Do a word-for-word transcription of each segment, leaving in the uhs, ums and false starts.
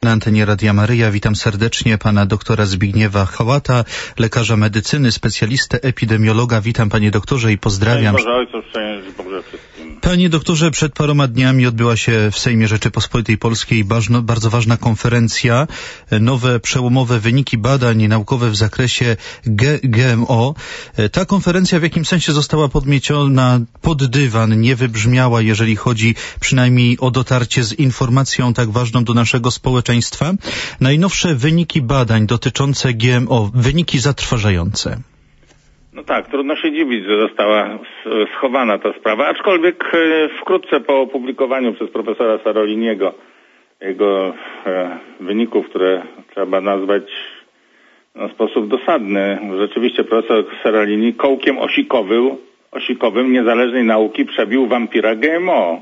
na antenie Radia Maryja. Witam serdecznie pana doktora Zbigniewa Hałata, lekarza medycyny, specjalistę, epidemiologa. Witam panie doktorze i pozdrawiam. Boże Ojcu, szczęść Boże wszystkim. Panie doktorze, przed paroma dniami odbyła się w Sejmie Rzeczypospolitej Polskiej bardzo, bardzo ważna konferencja. Nowe, przełomowe wyniki badań naukowe w zakresie G M O. Ta konferencja w jakim sensie została podmieciona pod dywan, nie wybrzmiała, jeżeli chodzi przynajmniej o dotarcie z informacją tak ważną do naszego społeczeństwa. Najnowsze wyniki badań dotyczące G M O, wyniki zatrważające. No tak, trudno się dziwić, że została schowana ta sprawa, aczkolwiek wkrótce po opublikowaniu przez profesora Seraliniego jego wyników, które trzeba nazwać w sposób dosadny, rzeczywiście profesor Seralini kołkiem osikowym, osikowym niezależnej nauki przebił wampira G M O.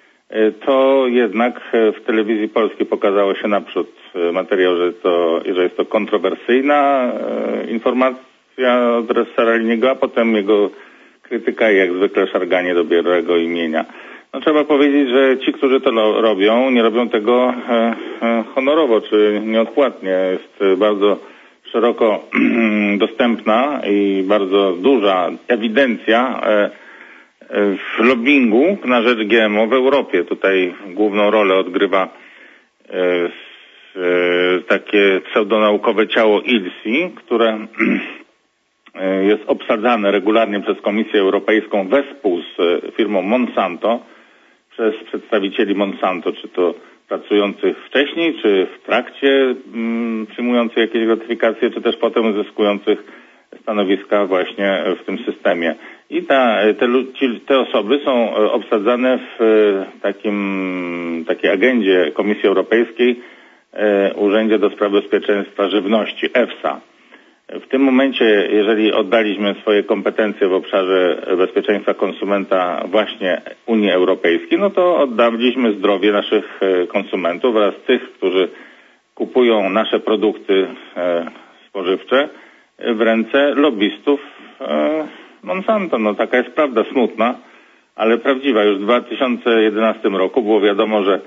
To jednak w telewizji polskiej pokazało się naprzód materiał, że, to, że jest to kontrowersyjna informacja adres Seraliniego, a potem jego krytyka i jak zwykle szarganie dobrego imienia. No, trzeba powiedzieć, że ci, którzy to robią, nie robią tego e, e, honorowo czy nieodpłatnie. Jest bardzo szeroko dostępna i bardzo duża ewidencja e, e, w lobbingu na rzecz G M O w Europie. Tutaj główną rolę odgrywa e, e, takie pseudonaukowe ciało I L S I, które jest obsadzane regularnie przez Komisję Europejską wespół z firmą Monsanto przez przedstawicieli Monsanto, czy to pracujących wcześniej, czy w trakcie mm, przyjmujących jakieś gratyfikacje, czy też potem uzyskujących stanowiska właśnie w tym systemie. I ta, te, te osoby są obsadzane w takim, takiej agendzie Komisji Europejskiej, Urzędzie do Spraw Bezpieczeństwa Żywności, EFSA. W tym momencie, jeżeli oddaliśmy swoje kompetencje w obszarze bezpieczeństwa konsumenta właśnie Unii Europejskiej, no to oddaliśmy zdrowie naszych konsumentów oraz tych, którzy kupują nasze produkty spożywcze w ręce lobbystów Monsanto. No taka jest prawda smutna, ale prawdziwa. Już w dwa tysiące jedenastym roku było wiadomo, że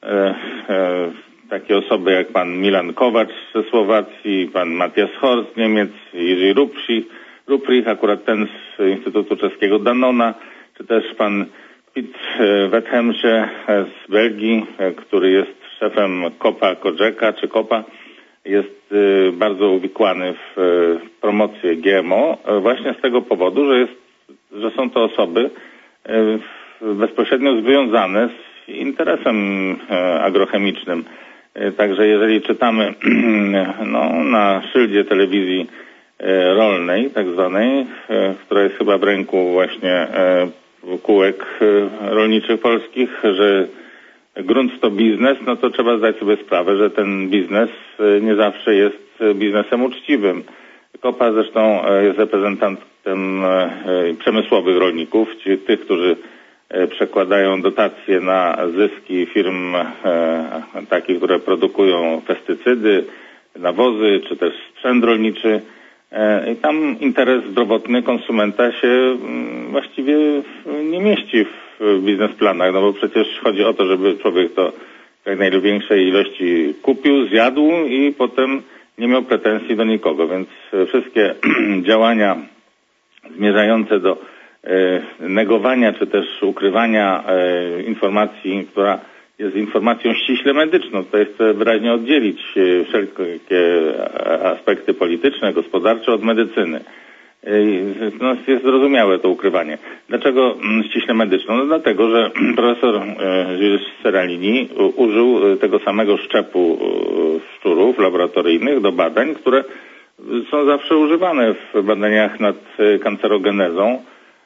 takie osoby jak pan Milan Kowacz ze Słowacji, pan Matthias Horst z Niemiec, Jerzy Ruprich, akurat ten z Instytutu Czeskiego Danona, czy też pan Piet Wethemsche z Belgii, który jest szefem Kopa Kodżeka, czy Kopa, jest bardzo uwikłany w promocję G M O właśnie z tego powodu, że, jest, że są to osoby bezpośrednio związane z interesem agrochemicznym. Także jeżeli czytamy no, na szyldzie telewizji rolnej, tak zwanej, która jest chyba w ręku właśnie kółek rolniczych polskich, że grunt to biznes, no to trzeba zdać sobie sprawę, że ten biznes nie zawsze jest biznesem uczciwym. Kopa zresztą jest reprezentantem przemysłowych rolników, czyli tych, którzy przekładają dotacje na zyski firm e, takich, które produkują pestycydy, nawozy, czy też sprzęt rolniczy. E, I tam interes zdrowotny konsumenta się m, właściwie nie mieści w biznesplanach, no bo przecież chodzi o to, żeby człowiek to w jak największej ilości kupił, zjadł i potem nie miał pretensji do nikogo. Więc wszystkie działania zmierzające do negowania czy też ukrywania e, informacji, która jest informacją ściśle medyczną. To jest wyraźnie oddzielić e, wszelkie aspekty polityczne, gospodarcze od medycyny. E, no, jest zrozumiałe to ukrywanie. Dlaczego m, ściśle medyczną? No dlatego, że profesor e, Seralini użył tego samego szczepu e, szczurów laboratoryjnych do badań, które są zawsze używane w badaniach nad kancerogenezą.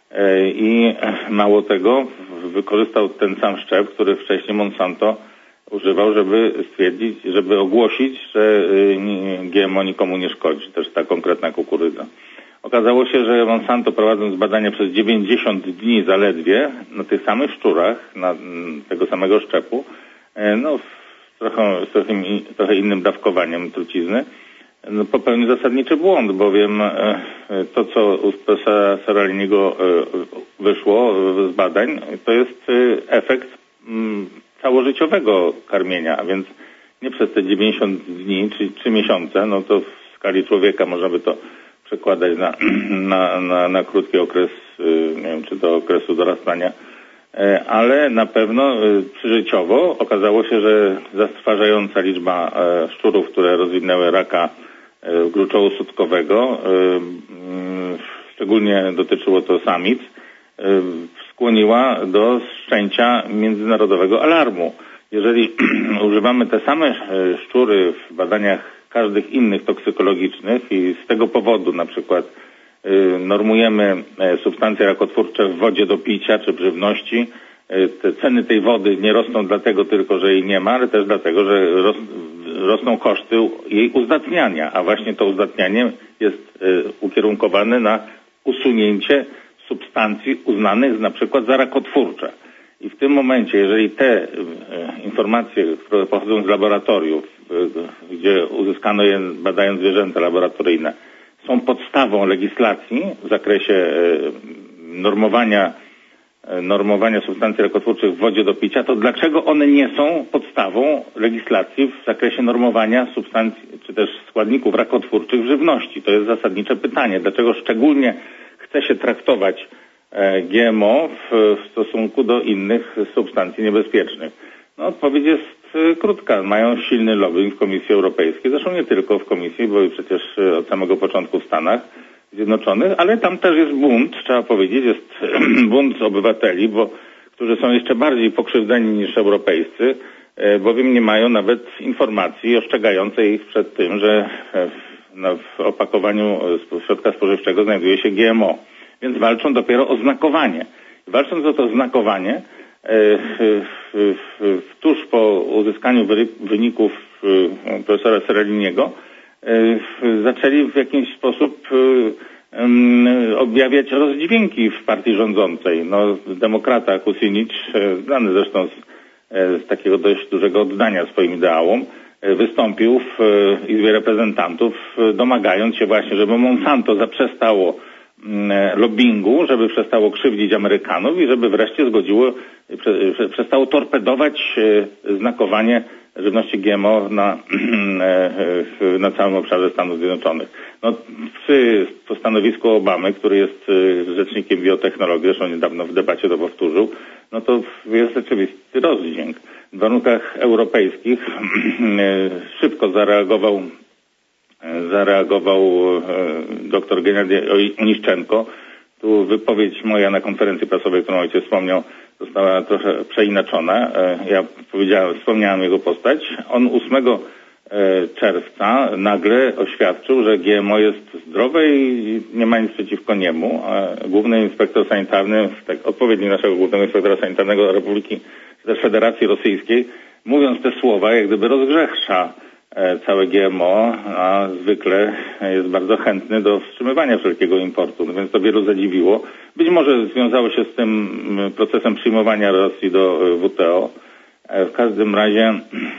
I mało tego, wykorzystał ten sam szczep, który wcześniej Monsanto używał, żeby stwierdzić, żeby ogłosić, że G M O nikomu nie szkodzi, też ta konkretna kukurydza. Okazało się, że Monsanto, prowadząc badania przez dziewięćdziesiąt dni zaledwie na tych samych szczurach, na tego samego szczepu, no w trochę, z trochę, trochę innym dawkowaniem trucizny, no, popełnił zasadniczy błąd, bowiem to, co u profesora Seraliniego wyszło z badań, to jest efekt całożyciowego karmienia, a więc nie przez te dziewięćdziesiąt dni, czyli trzy miesiące, no to w skali człowieka można by to przekładać na, na, na, na krótki okres, nie wiem, czy do okresu dorastania, ale na pewno przyżyciowo okazało się, że zatrważająca liczba szczurów, które rozwinęły raka gruczołu sutkowego, szczególnie dotyczyło to samic, skłoniła do wszczęcia międzynarodowego alarmu. Jeżeli używamy te same szczury w badaniach każdych innych toksykologicznych i z tego powodu na przykład normujemy substancje rakotwórcze w wodzie do picia czy w żywności, te ceny tej wody nie rosną dlatego tylko, że jej nie ma, ale też dlatego, że ros, rosną koszty jej uzdatniania, a właśnie to uzdatnianie jest ukierunkowane na usunięcie substancji uznanych na przykład za rakotwórcze. I w tym momencie, jeżeli te informacje, które pochodzą z laboratoriów, gdzie uzyskano je badając zwierzęta laboratoryjne, są podstawą legislacji w zakresie normowania, normowania substancji rakotwórczych w wodzie do picia, to dlaczego one nie są podstawą legislacji w zakresie normowania substancji czy też składników rakotwórczych w żywności? To jest zasadnicze pytanie. Dlaczego szczególnie chce się traktować G M O w stosunku do innych substancji niebezpiecznych? No, odpowiedź jest krótka. Mają silny lobbying w Komisji Europejskiej, zresztą nie tylko w Komisji, bo przecież od samego początku w Stanach Zjednoczonych, ale tam też jest bunt, trzeba powiedzieć, jest bunt obywateli, bo którzy są jeszcze bardziej pokrzywdzeni niż europejscy, bowiem nie mają nawet informacji ostrzegającej ich przed tym, że w opakowaniu środka spożywczego znajduje się G M O. Więc walczą dopiero o znakowanie. Walcząc o to znakowanie, tuż po uzyskaniu wyników profesora Seraliniego zaczęli w jakiś sposób objawiać rozdźwięki w partii rządzącej. No, demokrata Kucinich, znany zresztą z, z takiego dość dużego oddania swoim ideałom, wystąpił w Izbie Reprezentantów, domagając się właśnie, żeby Monsanto zaprzestało lobbingu, żeby przestało krzywdzić Amerykanów i żeby wreszcie zgodziło, przestało torpedować znakowanie żywności G M O na, na całym obszarze Stanów Zjednoczonych. No, przy to stanowisku Obamy, który jest rzecznikiem biotechnologii, zresztą niedawno w debacie to powtórzył, no to jest rzeczywisty rozdźwięk. W warunkach europejskich szybko zareagował zareagował dr Gennady Oniszczenko. Tu wypowiedź moja na konferencji prasowej, którą ojciec wspomniał, została trochę przeinaczona. Ja powiedziałem, wspomniałem jego postać. On ósmego czerwca nagle oświadczył, że G M O jest zdrowe i nie ma nic przeciwko niemu. Główny inspektor sanitarny, tak, odpowiednik naszego głównego inspektora sanitarnego Republiki, czy też Federacji Rosyjskiej, mówiąc te słowa, jak gdyby rozgrzesza całe G M O, a zwykle jest bardzo chętny do wstrzymywania wszelkiego importu, no więc to wielu zadziwiło. Być może związało się z tym procesem przyjmowania Rosji do W T O. W każdym razie,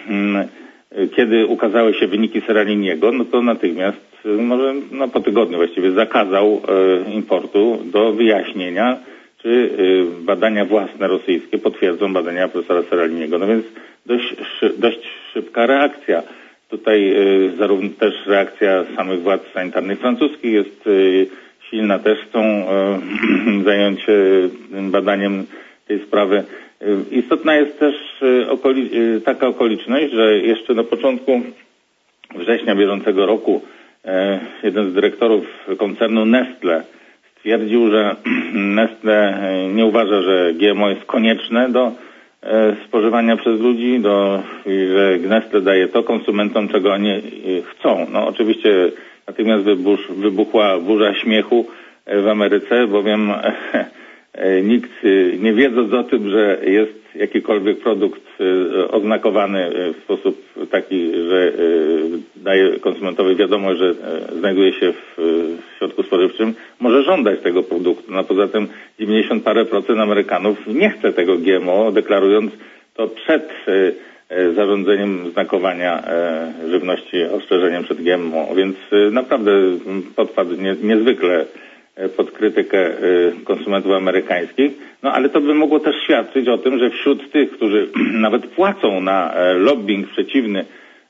kiedy ukazały się wyniki Seraliniego, no to natychmiast, może no po tygodniu właściwie, zakazał importu do wyjaśnienia, czy badania własne rosyjskie potwierdzą badania profesora Seraliniego. No więc dość, dość szybka reakcja. Tutaj y, zarówno też reakcja samych władz sanitarnych francuskich jest y, silna, też chcą y, zająć się badaniem tej sprawy. Y, istotna jest też y, okoli y, taka okoliczność, że jeszcze na początku września bieżącego roku y, jeden z dyrektorów koncernu Nestle stwierdził, że Nestle nie uważa, że G M O jest konieczne do spożywania przez ludzi, do, że Nestle daje to konsumentom, czego oni chcą. No oczywiście natychmiast wybuch, wybuchła burza śmiechu w Ameryce, bowiem nikt, nie wiedząc o tym, że jest jakikolwiek produkt oznakowany w sposób taki, że daje konsumentowi wiadomość, że znajduje się w środku spożywczym, może żądać tego produktu. No poza tym dziewięćdziesiąt parę procent Amerykanów nie chce tego G M O, deklarując to przed zarządzeniem znakowania żywności ostrzeżeniem przed G M O. Więc naprawdę podpadł nie, niezwykle pod krytykę konsumentów amerykańskich. No ale to by mogło też świadczyć o tym, że wśród tych, którzy nawet płacą na lobbying przeciwny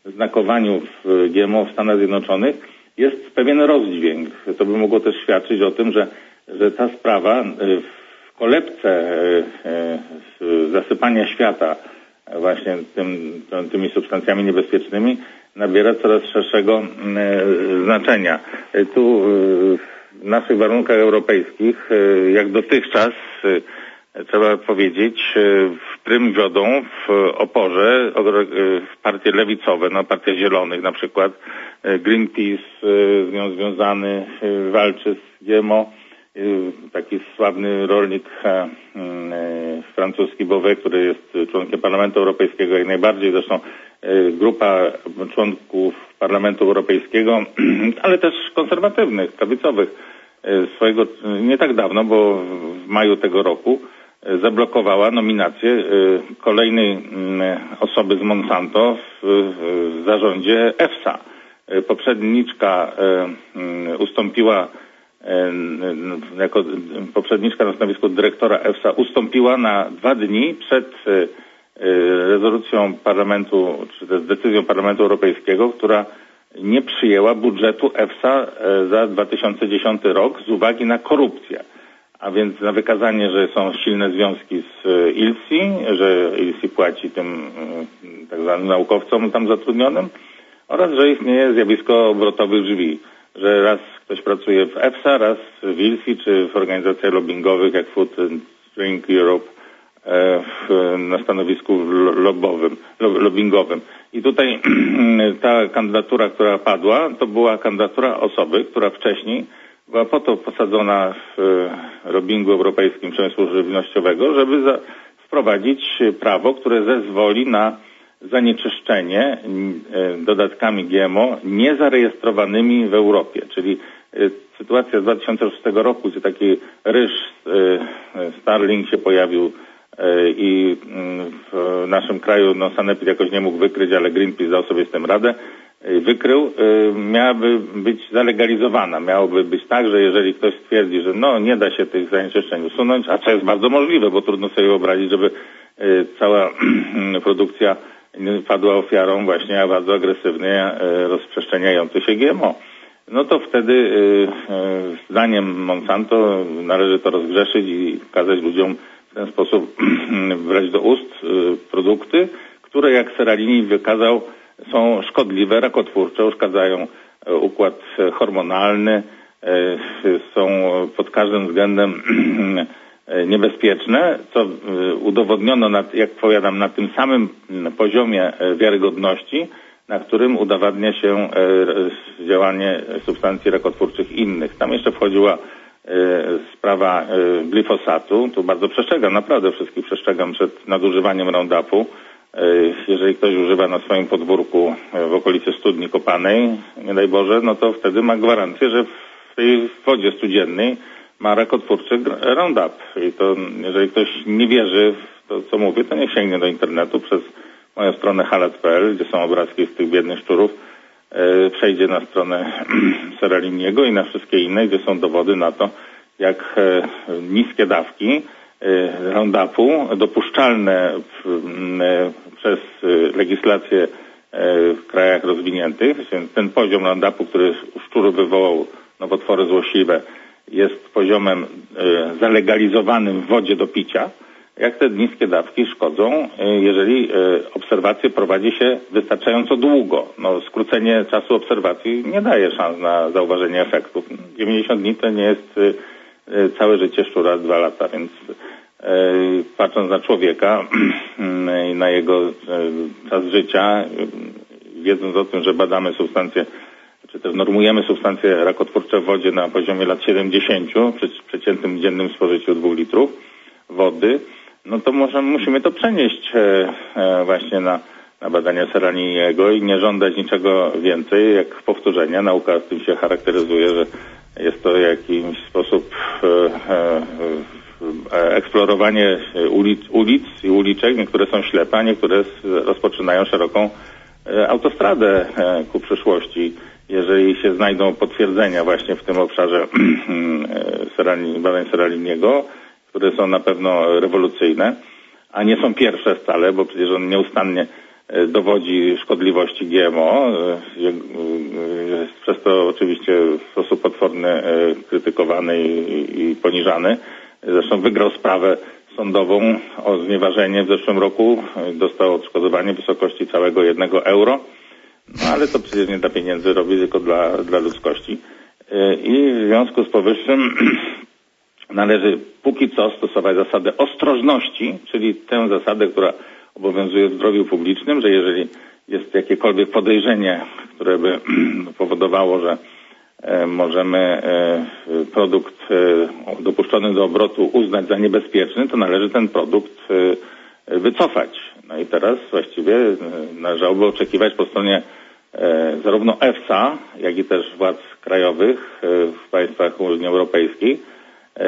znakowaniu w G M O w Stanach Zjednoczonych jest pewien rozdźwięk. To by mogło też świadczyć o tym, że, że ta sprawa w kolebce zasypania świata właśnie tym, tymi substancjami niebezpiecznymi nabiera coraz szerszego znaczenia. Tu w naszych warunkach europejskich, jak dotychczas, trzeba powiedzieć, w prym wiodą w oporze partie lewicowe, no partia Zielonych na przykład, Greenpeace z nią związany walczy z G M O, taki sławny rolnik francuski Beauvais, który jest członkiem Parlamentu Europejskiego, jak najbardziej, zresztą grupa członków Parlamentu Europejskiego, ale też konserwatywnych, prawicowych, swojego nie tak dawno, bo w maju tego roku zablokowała nominację kolejnej osoby z Monsanto w zarządzie EFSA. Poprzedniczka ustąpiła jako poprzedniczka na stanowisku dyrektora EFSA ustąpiła na dwa dni przed rezolucją Parlamentu, czy też decyzją Parlamentu Europejskiego, która nie przyjęła budżetu EFSA za dwa tysiące dziesiąty rok z uwagi na korupcję. A więc na wykazanie, że są silne związki z I L S I, że I L S I płaci tym tak zwanym naukowcom tam zatrudnionym oraz, że istnieje zjawisko obrotowych drzwi, że raz ktoś pracuje w EFSA, raz w I L S I czy w organizacjach lobbyingowych jak Food and Drink Europe w, na stanowisku lobbowym, lobbyingowym. I tutaj ta kandydatura, która padła, to była kandydatura osoby, która wcześniej była po to posadzona w lobbingu europejskim przemysłu żywnościowego, żeby za, wprowadzić prawo, które zezwoli na zanieczyszczenie dodatkami G M O niezarejestrowanymi w Europie. Czyli sytuacja z dwa tysiące szóstego roku, gdzie taki ryż Starling się pojawił i w naszym kraju no, Sanepid jakoś nie mógł wykryć, ale Greenpeace dał sobie z tym radę, wykrył, miałaby być zalegalizowana. Miałoby być tak, że jeżeli ktoś stwierdzi, że no nie da się tych zanieczyszczeń usunąć, a co jest bardzo możliwe, bo trudno sobie wyobrazić, żeby cała produkcja padła ofiarą właśnie bardzo agresywnie rozprzestrzeniający się G M O. No to wtedy zdaniem Monsanto należy to rozgrzeszyć i kazać ludziom w ten sposób brać do ust produkty, które jak Seralini wykazał są szkodliwe, rakotwórcze, uszkadzają układ hormonalny, są pod każdym względem niebezpieczne, co udowodniono, na, jak powiadam, na tym samym poziomie wiarygodności, na którym udowadnia się działanie substancji rakotwórczych innych. Tam jeszcze wchodziła sprawa glifosatu. Tu bardzo przestrzegam, naprawdę wszystkich przestrzegam przed nadużywaniem Roundupu. Jeżeli ktoś używa na swoim podwórku w okolicy studni kopanej, nie daj Boże, no to wtedy ma gwarancję, że w tej wodzie studziennej ma rakotwórczy Roundup. I to jeżeli ktoś nie wierzy w to, co mówię, to niech sięgnie do internetu przez moją stronę halat kropka p l, gdzie są obrazki z tych biednych szczurów, przejdzie na stronę Seraliniego i na wszystkie inne, gdzie są dowody na to, jak niskie dawki Roundupu, dopuszczalne przez legislację w krajach rozwiniętych, więc ten poziom Roundupu, który u szczurów wywołał nowotwory złośliwe, jest poziomem zalegalizowanym w wodzie do picia, jak te niskie dawki szkodzą, jeżeli obserwacje prowadzi się wystarczająco długo. No, skrócenie czasu obserwacji nie daje szans na zauważenie efektów. dziewięćdziesiąt dni to nie jest całe życie szczura, dwa lata, więc patrząc na człowieka i na jego czas życia, wiedząc o tym, że badamy substancje, czy też normujemy substancje rakotwórcze w wodzie na poziomie lat siedemdziesięciu przy przeciętnym dziennym spożyciu dwóch litrów wody, no to może musimy to przenieść e, właśnie na, na badania Seraliniego i nie żądać niczego więcej jak powtórzenia. Nauka tym się charakteryzuje, że jest to w jakiś sposób e, e, eksplorowanie ulic, ulic i uliczek. Niektóre są ślepe, a niektóre rozpoczynają szeroką e, autostradę e, ku przyszłości. Jeżeli się znajdą potwierdzenia właśnie w tym obszarze e, badań Seraliniego, które są na pewno rewolucyjne, a nie są pierwsze wcale, bo przecież on nieustannie dowodzi szkodliwości G M O. Jest przez to oczywiście w sposób potworny krytykowany i, i poniżany. Zresztą wygrał sprawę sądową o znieważenie w zeszłym roku. Dostał odszkodowanie w wysokości całego jednego euro. No ale to przecież nie dla pieniędzy robi, tylko dla, dla ludzkości. I w związku z powyższym należy póki co stosować zasadę ostrożności, czyli tę zasadę, która obowiązuje w zdrowiu publicznym, że jeżeli jest jakiekolwiek podejrzenie, które by powodowało, że e, możemy e, produkt e, dopuszczony do obrotu uznać za niebezpieczny, to należy ten produkt e, wycofać. No i teraz właściwie e, należałoby oczekiwać po stronie e, zarówno EFSA, jak i też władz krajowych e, w państwach Unii Europejskiej e,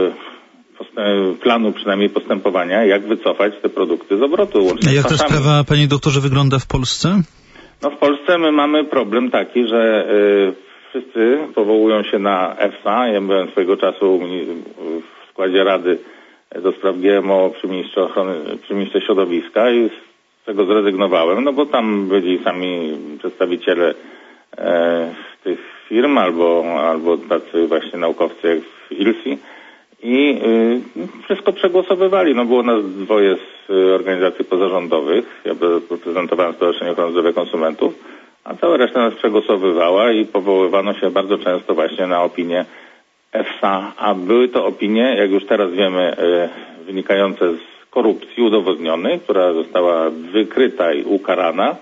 planu przynajmniej postępowania, jak wycofać te produkty z obrotu. A jak ta sprawa, panie doktorze, wygląda w Polsce? No w Polsce my mamy problem taki, że y, wszyscy powołują się na EFSA. Ja byłem swojego czasu w składzie Rady do spraw G M O przy ministrze ochrony, przy ministrze środowiska i z tego zrezygnowałem, no bo tam byli sami przedstawiciele e, tych firm albo, albo tacy właśnie naukowcy jak w I L S I. I y, wszystko przegłosowywali. No było nas dwoje z y, organizacji pozarządowych. Ja reprezentowałem Stowarzyszenie Ochrony Zdrowia Konsumentów, a cała reszta nas przegłosowywała i powoływano się bardzo często właśnie na opinię EFSA. A były to opinie, jak już teraz wiemy, y, wynikające z korupcji udowodnionej, która została wykryta i ukarana.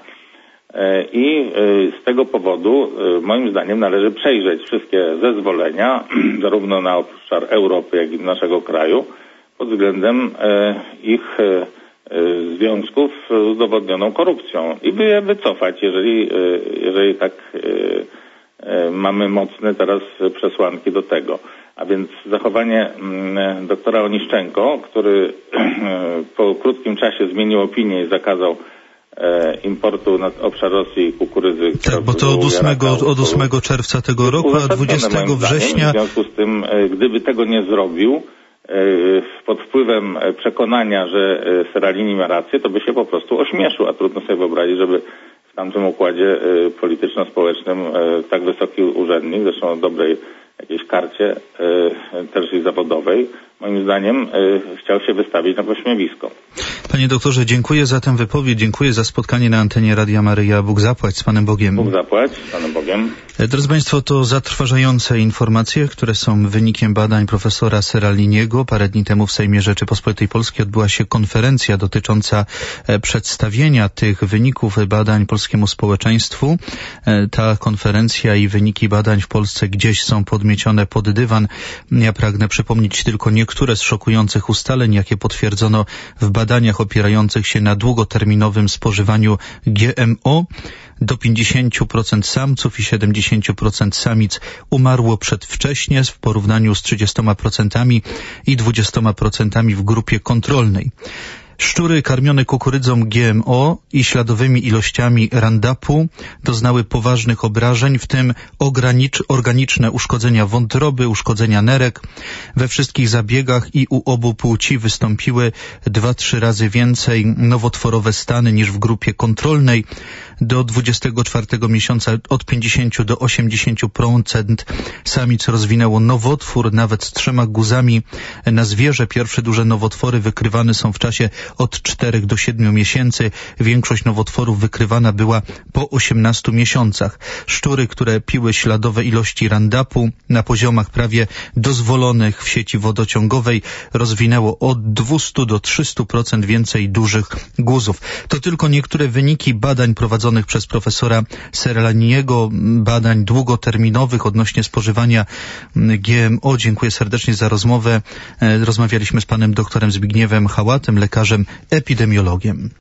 I z tego powodu moim zdaniem należy przejrzeć wszystkie zezwolenia, zarówno na obszar Europy, jak i naszego kraju, pod względem ich związków z udowodnioną korupcją i by je wycofać, jeżeli, jeżeli tak mamy mocne teraz przesłanki do tego. A więc zachowanie doktora Oniszczenko, który po krótkim czasie zmienił opinię i zakazał importu na obszar Rosji kukurydzy. Tak, bo to od ósmego, od ósmego czerwca tego roku, a dwudziestego września... W związku z tym, gdyby tego nie zrobił, pod wpływem przekonania, że Seralini ma rację, to by się po prostu ośmieszył, a trudno sobie wyobrazić, żeby w tamtym układzie polityczno-społecznym tak wysoki urzędnik, zresztą o dobrej jakiejś karcie, też i zawodowej, moim zdaniem chciał się wystawić na pośmiewisko. Panie doktorze, dziękuję za tę wypowiedź, dziękuję za spotkanie na antenie Radia Maryja. Bóg zapłać, z Panem Bogiem. Bóg zapłać, z Panem Bogiem. Drodzy Państwo, to zatrważające informacje, które są wynikiem badań profesora Seraliniego. Parę dni temu w Sejmie Rzeczypospolitej Polskiej odbyła się konferencja dotycząca przedstawienia tych wyników badań polskiemu społeczeństwu. Ta konferencja i wyniki badań w Polsce gdzieś są podmiecione pod dywan. Ja pragnę przypomnieć tylko niektóre z szokujących ustaleń, jakie potwierdzono w badaniach opierających się na długoterminowym spożywaniu G M O. Do pięćdziesiąt procent samców i siedemdziesiąt procent samic umarło przedwcześnie w porównaniu z trzydziestoma procentami i dwudziestoma procentami w grupie kontrolnej. Szczury karmione kukurydzą G M O i śladowymi ilościami Roundupu doznały poważnych obrażeń, w tym ogranicz, organiczne uszkodzenia wątroby, uszkodzenia nerek. We wszystkich zabiegach i u obu płci wystąpiły dwa, trzy razy więcej nowotworowe stany niż w grupie kontrolnej. Do dwudziestego czwartego miesiąca od pięćdziesięciu do osiemdziesięciu procent samic rozwinęło nowotwór, nawet z trzema guzami na zwierzę. Pierwsze duże nowotwory wykrywane są w czasie od czterech do siedmiu miesięcy. Większość nowotworów wykrywana była po osiemnastu miesiącach. Szczury, które piły śladowe ilości Roundupu na poziomach prawie dozwolonych w sieci wodociągowej, rozwinęło od dwustu do trzystu procent więcej dużych guzów. To tylko niektóre wyniki badań prowadzonych przez profesora Seraliniego, badań długoterminowych odnośnie spożywania G M O. Dziękuję serdecznie za rozmowę. Rozmawialiśmy z panem doktorem Zbigniewem Hałatem, lekarzem epidemiologiem.